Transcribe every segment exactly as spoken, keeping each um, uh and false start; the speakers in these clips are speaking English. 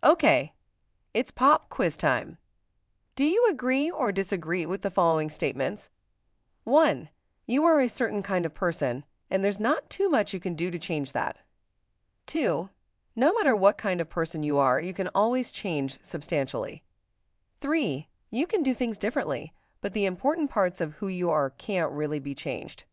Okay, it's pop quiz time. Do you agree or disagree with the following statements? one. You are a certain kind of person, and there's not too much you can do to change that. two. No matter what kind of person you are, you can always change substantially. three. You can do things differently, but the important parts of who you are can't really be changed.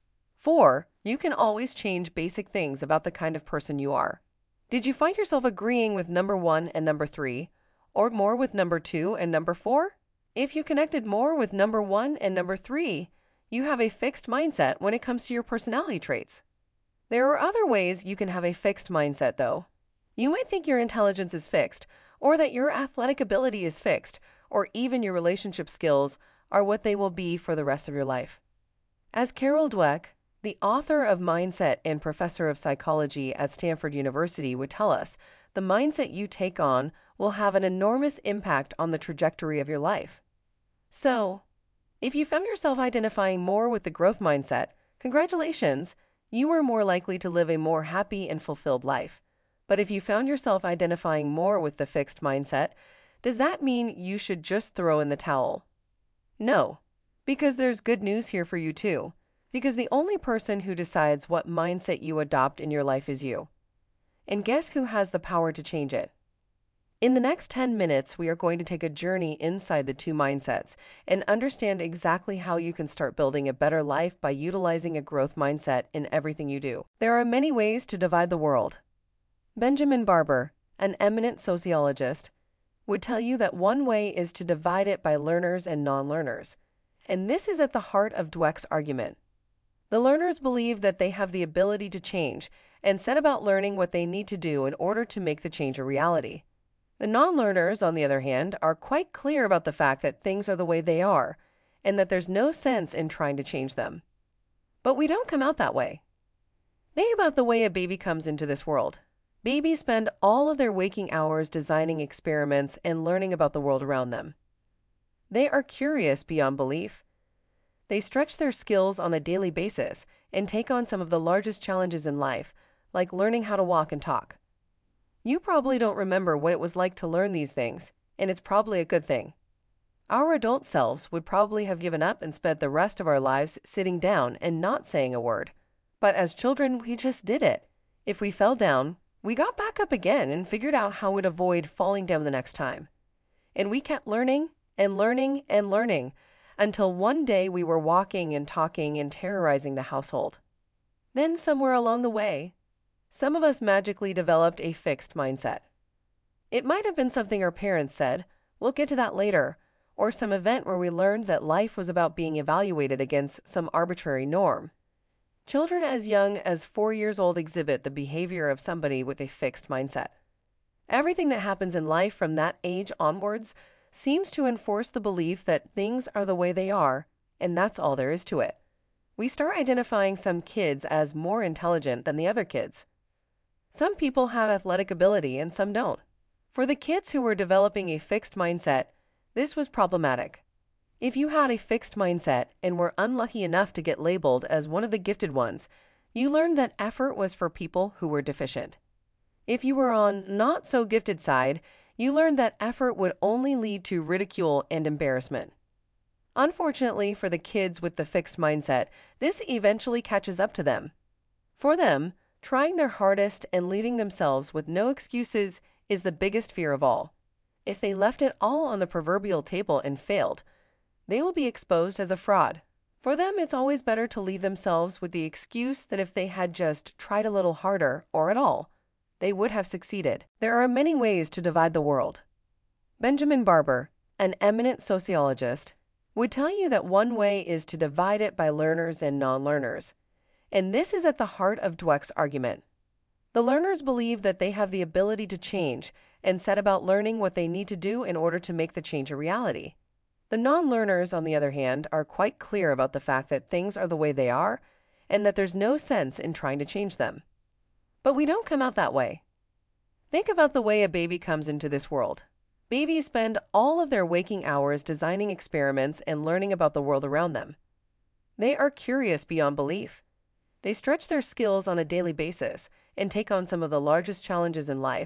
four. You can always change basic things about the kind of person you are. Did you find yourself agreeing with number one and number three, or more with number two and number four? If you connected more with number one and number three, you have a fixed mindset when it comes to your personality traits. There are other ways you can have a fixed mindset, though. You might think your intelligence is fixed, or that your athletic ability is fixed, or even your relationship skills are what they will be for the rest of your life. As Carol Dweck, the author of Mindset and professor of psychology at Stanford University, would tell us, the mindset you take on will have an enormous impact on the trajectory of your life. So, if you found yourself identifying more with the growth mindset, congratulations, you are more likely to live a more happy and fulfilled life. But if you found yourself identifying more with the fixed mindset, does that mean you should just throw in the towel? No, because there's good news here for you too. Because the only person who decides what mindset you adopt in your life is you. And guess who has the power to change it? In the next ten minutes, we are going to take a journey inside the two mindsets and understand exactly how you can start building a better life by utilizing a growth mindset in everything you do. There are many ways to divide the world. Benjamin Barber, an eminent sociologist, would tell you that one way is to divide it by learners and non-learners. And this is at the heart of Dweck's argument. The learners believe that they have the ability to change and set about learning what they need to do in order to make the change a reality. The non-learners, on the other hand, are quite clear about the fact that things are the way they are and that there's no sense in trying to change them. But we don't come out that way. Think about the way a baby comes into this world. Babies spend all of their waking hours designing experiments and learning about the world around them. They are curious beyond belief. They stretch their skills on a daily basis and take on some of the largest challenges in life, like learning how to walk and talk. You probably don't remember what it was like to learn these things, and it's probably a good thing. Our adult selves would probably have given up and spent the rest of our lives sitting down and not saying a word. But as children, we just did it. If we fell down, we got back up again and figured out how we'd avoid falling down the next time. And we kept learning and learning and learning until one day we were walking and talking and terrorizing the household. Then somewhere along the way, some of us magically developed a fixed mindset. It might have been something our parents said, we'll get to that later, or some event where we learned that life was about being evaluated against some arbitrary norm. Children as young as four years old exhibit the behavior of somebody with a fixed mindset. Everything that happens in life from that age onwards seems to enforce the belief that things are the way they are, and that's all there is to it. We start identifying some kids as more intelligent than the other kids. Some people have athletic ability and some don't. For the kids who were developing a fixed mindset, this was problematic. If you had a fixed mindset and were unlucky enough to get labeled as one of the gifted ones, you learned that effort was for people who were deficient. If you were on not so gifted side, you learned that effort would only lead to ridicule and embarrassment. Unfortunately for the kids with the fixed mindset, this eventually catches up to them. For them, trying their hardest and leaving themselves with no excuses is the biggest fear of all. If they left it all on the proverbial table and failed, they will be exposed as a fraud. For them, it's always better to leave themselves with the excuse that if they had just tried a little harder or at all, they would have succeeded. There are many ways to divide the world. Benjamin Barber, an eminent sociologist, would tell you that one way is to divide it by learners and non-learners. And this is at the heart of Dweck's argument. The learners believe that they have the ability to change and set about learning what they need to do in order to make the change a reality. The non-learners, on the other hand, are quite clear about the fact that things are the way they are and that there's no sense in trying to change them. But we don't come out that way. Think about the way a baby comes into this world. Babies spend all of their waking hours designing experiments and learning about the world around them. They are curious beyond belief. They stretch their skills on a daily basis and take on some of the largest challenges in life,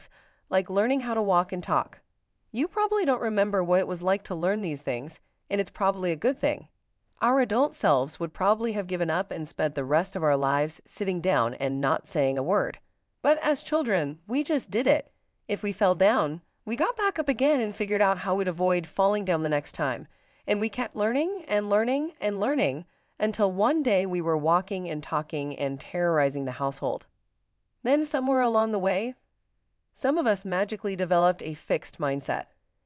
like learning how to walk and talk. You probably don't remember what it was like to learn these things, and it's probably a good thing. Our adult selves would probably have given up and spent the rest of our lives sitting down and not saying a word. But as children, we just did it. If we fell down, we got back up again and figured out how we'd avoid falling down the next time. And we kept learning and learning and learning until one day we were walking and talking and terrorizing the household. Then somewhere along the way, some of us magically developed a fixed mindset.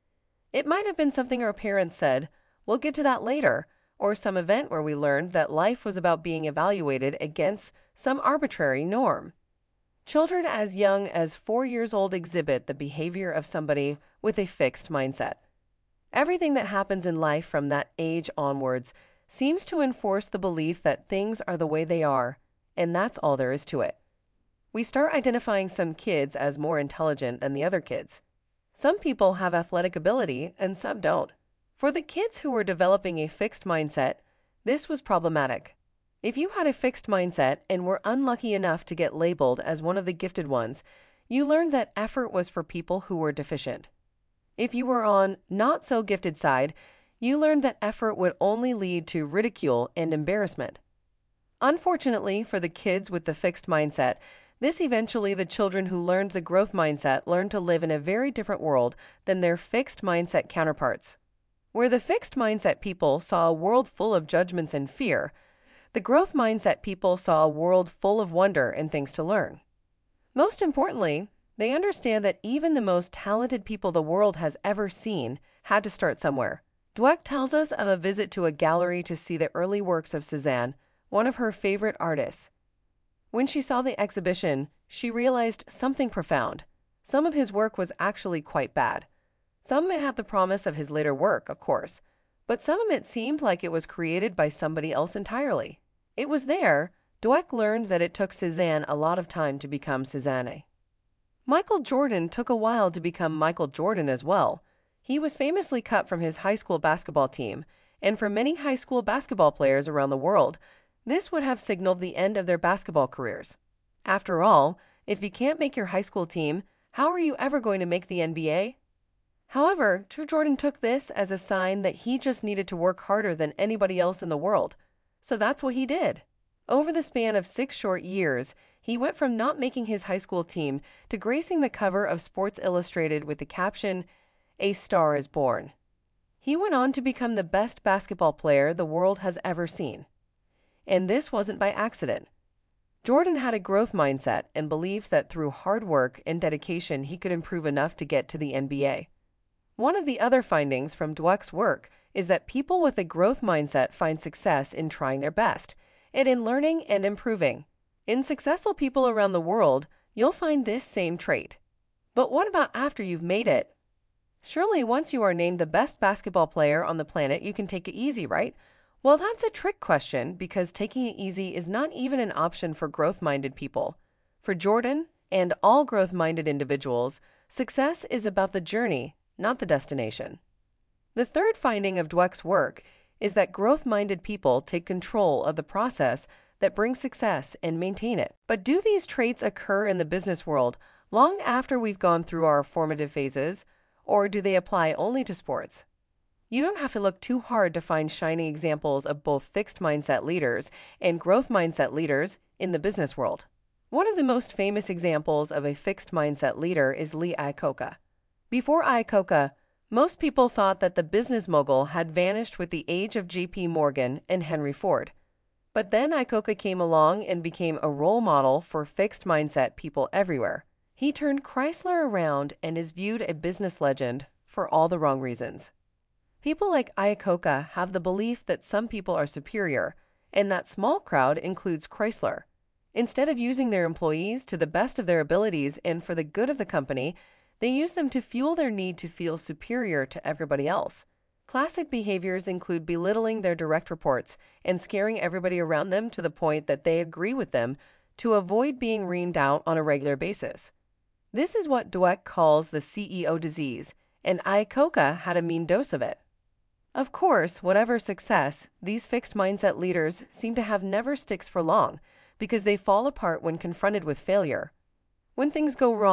It might have been something our parents said, "We'll get to that later," or some event where we learned that life was about being evaluated against some arbitrary norm. Children as young as four years old exhibit the behavior of somebody with a fixed mindset. Everything that happens in life from that age onwards seems to enforce the belief that things are the way they are, and that's all there is to it. We start identifying some kids as more intelligent than the other kids. Some people have athletic ability and some don't. For the kids who were developing a fixed mindset, this was problematic. If you had a fixed mindset and were unlucky enough to get labeled as one of the gifted ones, you learned that effort was for people who were deficient. If you were on not so gifted side, you learned that effort would only lead to ridicule and embarrassment. Unfortunately for the kids with the fixed mindset, this eventually the children who learned the growth mindset learned to live in a very different world than their fixed mindset counterparts. Where the fixed mindset people saw a world full of judgments and fear, the growth mindset people saw a world full of wonder and things to learn. Most importantly, they understand that even the most talented people the world has ever seen had to start somewhere. Dweck tells us of a visit to a gallery to see the early works of Cézanne, one of her favorite artists. When she saw the exhibition, she realized something profound. Some of his work was actually quite bad. Some of it had the promise of his later work, of course, but some of it seemed like it was created by somebody else entirely. It was there, Dweck learned that it took Cézanne a lot of time to become Cézanne. Michael Jordan took a while to become Michael Jordan as well. He was famously cut from his high school basketball team, and for many high school basketball players around the world, this would have signaled the end of their basketball careers. After all, if you can't make your high school team, how are you ever going to make the N B A? However, Jordan took this as a sign that he just needed to work harder than anybody else in the world. So that's what he did. Over the span of six short years, he went from not making his high school team to gracing the cover of Sports Illustrated with the caption, "A Star is Born." He went on to become the best basketball player the world has ever seen. And this wasn't by accident. Jordan had a growth mindset and believed that through hard work and dedication he could improve enough to get to the N B A. One of the other findings from Dweck's work is that people with a growth mindset find success in trying their best and in learning and improving. In successful people around the world, you'll find this same trait. But what about after you've made it? Surely once you are named the best basketball player on the planet, you can take it easy, right? Well, that's a trick question because taking it easy is not even an option for growth-minded people. For Jordan and all growth-minded individuals, success is about the journey, not the destination. The third finding of Dweck's work is that growth-minded people take control of the process that brings success and maintain it. But do these traits occur in the business world long after we've gone through our formative phases, or do they apply only to sports? You don't have to look too hard to find shining examples of both fixed mindset leaders and growth mindset leaders in the business world. One of the most famous examples of a fixed mindset leader is Lee Iacocca. Before Iacocca, most people thought that the business mogul had vanished with the age of J P Morgan and Henry Ford. But then Iacocca came along and became a role model for fixed mindset people everywhere. He turned Chrysler around and is viewed a business legend for all the wrong reasons. People like Iacocca have the belief that some people are superior, and that small crowd includes Chrysler. Instead of using their employees to the best of their abilities and for the good of the company, they use them to fuel their need to feel superior to everybody else. Classic behaviors include belittling their direct reports and scaring everybody around them to the point that they agree with them to avoid being reamed out on a regular basis. This is what Dweck calls the C E O disease, and Iacocca had a mean dose of it. Of course, whatever success, these fixed mindset leaders seem to have never sticks for long because they fall apart when confronted with failure. When things go wrong,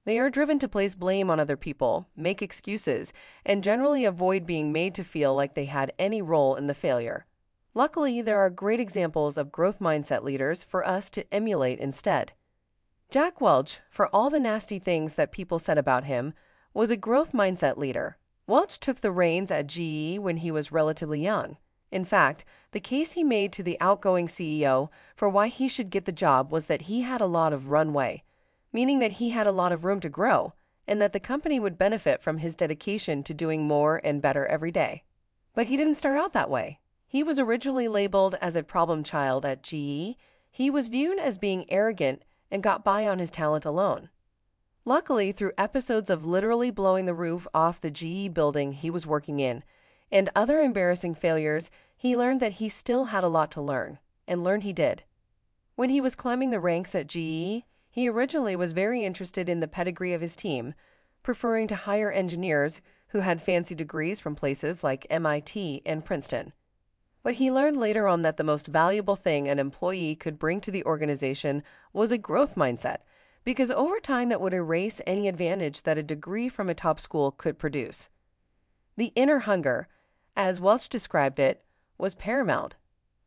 They are driven to place blame on other people, make excuses, and generally avoid being made to feel like they had any role in the failure. Luckily, there are great examples of growth mindset leaders for us to emulate instead. Jack Welch, for all the nasty things that people said about him, was a growth mindset leader. Welch took the reins at G E when he was relatively young. In fact, the case he made to the outgoing C E O for why he should get the job was that he had a lot of runway, meaning that he had a lot of room to grow, and that the company would benefit from his dedication to doing more and better every day. But he didn't start out that way. He was originally labeled as a problem child at G E. He was viewed as being arrogant and got by on his talent alone. Luckily, through episodes of literally blowing the roof off the G E building he was working in and other embarrassing failures, he learned that he still had a lot to learn, and learn he did. When he was climbing the ranks at G E, he originally was very interested in the pedigree of his team, preferring to hire engineers who had fancy degrees from places like M I T and Princeton. But he learned later on that the most valuable thing an employee could bring to the organization was a growth mindset, because over time that would erase any advantage that a degree from a top school could produce. The inner hunger, as Welch described it, was paramount.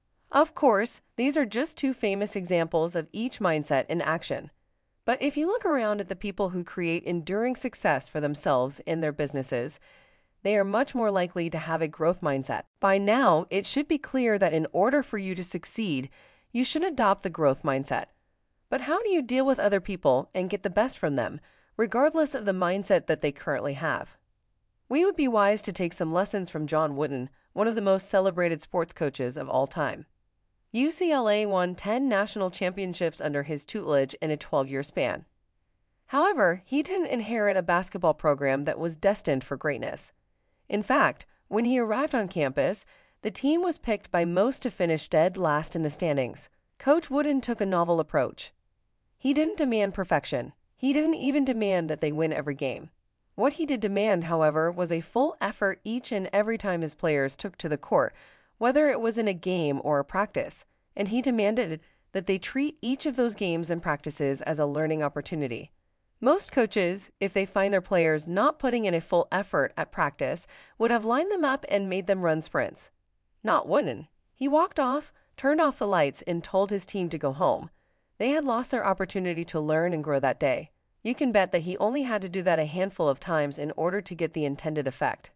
Of course, these are just two famous examples of each mindset in action. But if you look around at the people who create enduring success for themselves in their businesses, they are much more likely to have a growth mindset. By now, it should be clear that in order for you to succeed, you should adopt the growth mindset. But how do you deal with other people and get the best from them, regardless of the mindset that they currently have? We would be wise to take some lessons from John Wooden, one of the most celebrated sports coaches of all time. U C L A won ten national championships under his tutelage in a twelve-year span. However, he didn't inherit a basketball program that was destined for greatness. In fact, when he arrived on campus, the team was picked by most to finish dead last in the standings. Coach Wooden took a novel approach. He didn't demand perfection. He didn't even demand that they win every game. What he did demand, however, was a full effort each and every time his players took to the court, whether it was in a game or a practice, and he demanded that they treat each of those games and practices as a learning opportunity. Most coaches, if they find their players not putting in a full effort at practice, would have lined them up and made them run sprints. Not Wooden. He walked off, turned off the lights, and told his team to go home. They had lost their opportunity to learn and grow that day. You can bet that he only had to do that a handful of times in order to get the intended effect.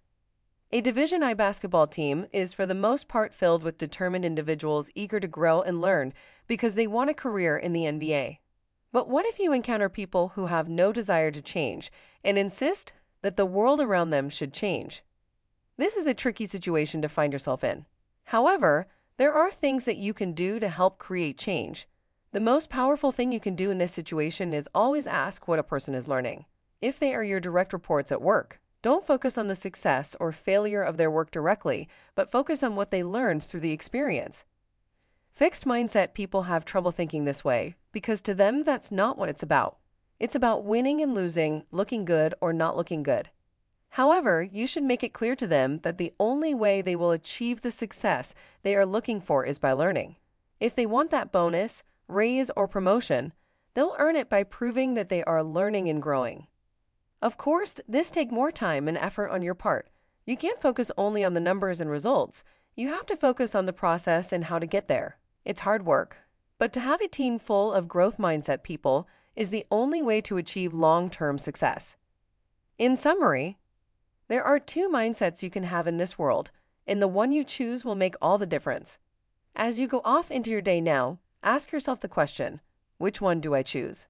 A Division I basketball team is for the most part filled with determined individuals eager to grow and learn because they want a career in the N B A. But what if you encounter people who have no desire to change and insist that the world around them should change? This is a tricky situation to find yourself in. However, there are things that you can do to help create change. The most powerful thing you can do in this situation is always ask what a person is learning. If they are your direct reports at work, don't focus on the success or failure of their work directly, but focus on what they learned through the experience. Fixed mindset people have trouble thinking this way because to them that's not what it's about. It's about winning and losing, looking good or not looking good. However, you should make it clear to them that the only way they will achieve the success they are looking for is by learning. If they want that bonus, raise, or promotion, they'll earn it by proving that they are learning and growing. Of course, this takes more time and effort on your part. You can't focus only on the numbers and results. You have to focus on the process and how to get there. It's hard work, but to have a team full of growth mindset people is the only way to achieve long-term success. In summary, there are two mindsets you can have in this world, and the one you choose will make all the difference. As you go off into your day now, ask yourself the question, which one do I choose?